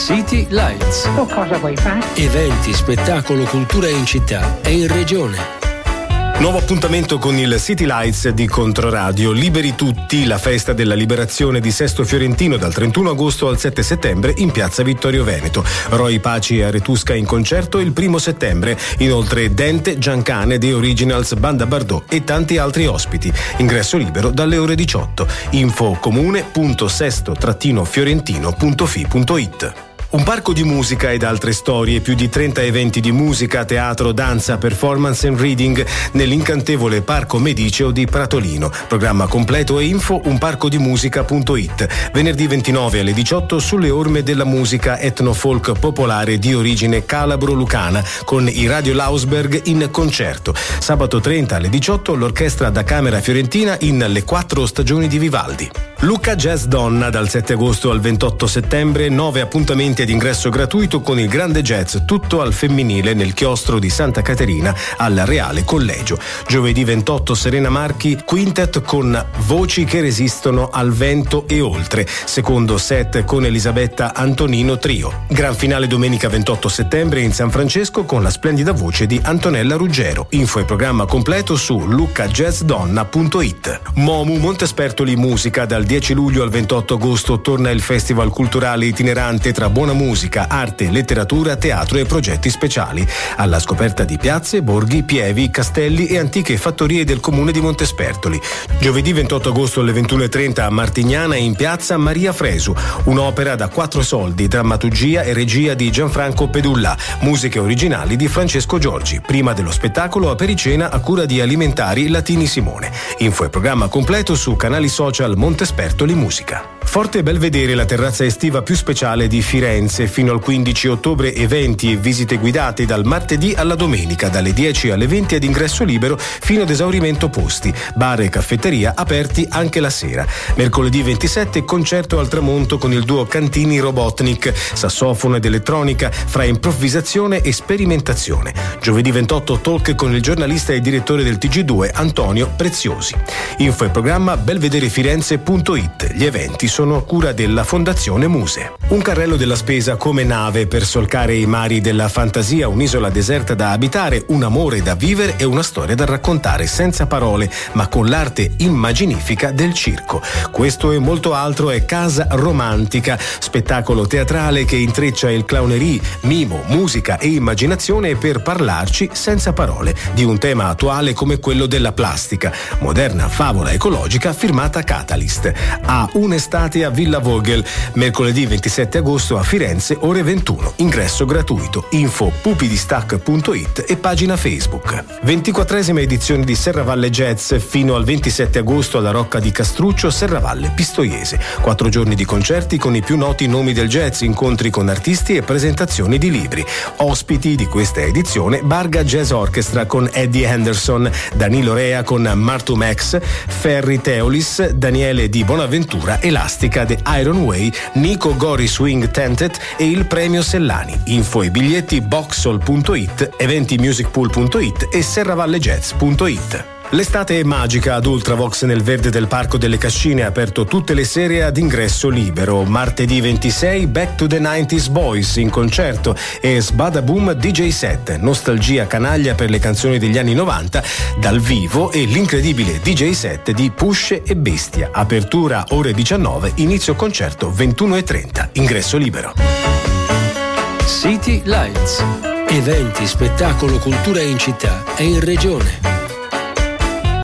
City Lights. O cosa vuoi fare? Eventi, spettacolo, cultura in città e in regione. Nuovo appuntamento con il City Lights di Controradio. Liberi tutti, la festa della liberazione di Sesto Fiorentino dal 31 agosto al 7 settembre in piazza Vittorio Veneto. Roy Paci e Aretusca in concerto il 1 settembre. Inoltre Dente, Giancane, The Originals, Banda Bardot e tanti altri ospiti. Ingresso libero dalle ore 18. Info comune.sesto-fiorentino.fi.it. Un parco di musica ed altre storie, più di 30 eventi di musica, teatro, danza, performance and reading nell'incantevole Parco Mediceo di Pratolino. Programma completo e info unparcodimusica.it. Venerdì 29 alle 18 sulle orme della musica etno-folk popolare di origine calabro-lucana con i Radio Lausberg in concerto. Sabato 30 alle 18 l'orchestra da Camera Fiorentina in Le 4 stagioni di Vivaldi. Lucca Jazz Donna dal 7 agosto al 28 settembre, 9 appuntamenti ad ingresso gratuito con il grande jazz tutto al femminile nel chiostro di Santa Caterina al Reale Collegio. Giovedì 28 Serena Marchi Quintet con Voci che resistono al vento e oltre. Secondo set con Elisabetta Antonino Trio. Gran finale domenica 28 settembre in San Francesco con la splendida voce di Antonella Ruggero. Info e programma completo su luccajazzdonna.it. Momu Montespertoli Musica dal 10 luglio al 28 agosto torna il festival culturale itinerante tra buona musica, arte, letteratura, teatro e progetti speciali. Alla scoperta di piazze, borghi, pievi, castelli e antiche fattorie del comune di Montespertoli. Giovedì 28 agosto alle 21:30 a Martignana in piazza Maria Fresu. Un'opera da 4 soldi, drammaturgia e regia di Gianfranco Pedulla. Musiche originali di Francesco Giorgi. Prima dello spettacolo apericena a cura di Alimentari Latini Simone. Info e programma completo su canali social Montespertoli Musica. Forte Belvedere, la terrazza estiva più speciale di Firenze. Fino al 15 ottobre eventi e visite guidate dal martedì alla domenica, dalle 10 alle 20 ad ingresso libero fino ad esaurimento posti. Bar e caffetteria aperti anche la sera. Mercoledì 27 concerto al tramonto con il duo Cantini Robotnik, sassofono ed elettronica fra improvvisazione e sperimentazione. Giovedì 28 talk con il giornalista e direttore del TG2 Antonio Preziosi. Info e programma belvederefirenze.it. Gli eventi sono a cura della Fondazione Muse. Un carrello della spesa come nave per solcare i mari della fantasia, un'isola deserta da abitare, un amore da vivere e una storia da raccontare senza parole, ma con l'arte immaginifica del circo. Questo e molto altro è Casa Romantica, spettacolo teatrale che intreccia il clownerie, mimo, musica e immaginazione per parlarci senza parole di un tema attuale come quello della plastica, moderna favola ecologica firmata Catalyst. A un'estate a Villa Vogel, mercoledì 27 agosto a Firenze, ore 21. Ingresso gratuito. Info pupidistac.it e pagina Facebook. 24esima edizione di Serravalle Jazz fino al 27 agosto alla Rocca di Castruccio, Serravalle Pistoiese. 4 giorni di concerti con i più noti nomi del jazz, incontri con artisti e presentazioni di libri. Ospiti di questa edizione: Barga Jazz Orchestra con Eddie Henderson, Danilo Rea con Martu Max, Ferri Teolis, Daniele Di Bonaventura, Elastica The Iron Way, Nico Gori Swing Tentet e il premio Sellani. Info e biglietti boxol.it, eventimusicpool.it e serravallegezz.it. L'estate è magica ad Ultravox nel verde del Parco delle Cascine, aperto tutte le sere ad ingresso libero. Martedì 26 Back to the 90s Boys in concerto e Sbadaboom DJ set, nostalgia canaglia per le canzoni degli anni 90 dal vivo e l'incredibile DJ set di Push e Bestia. Apertura ore 19, inizio concerto 21:30, ingresso libero. City Lights. Eventi, spettacolo, cultura in città e in regione.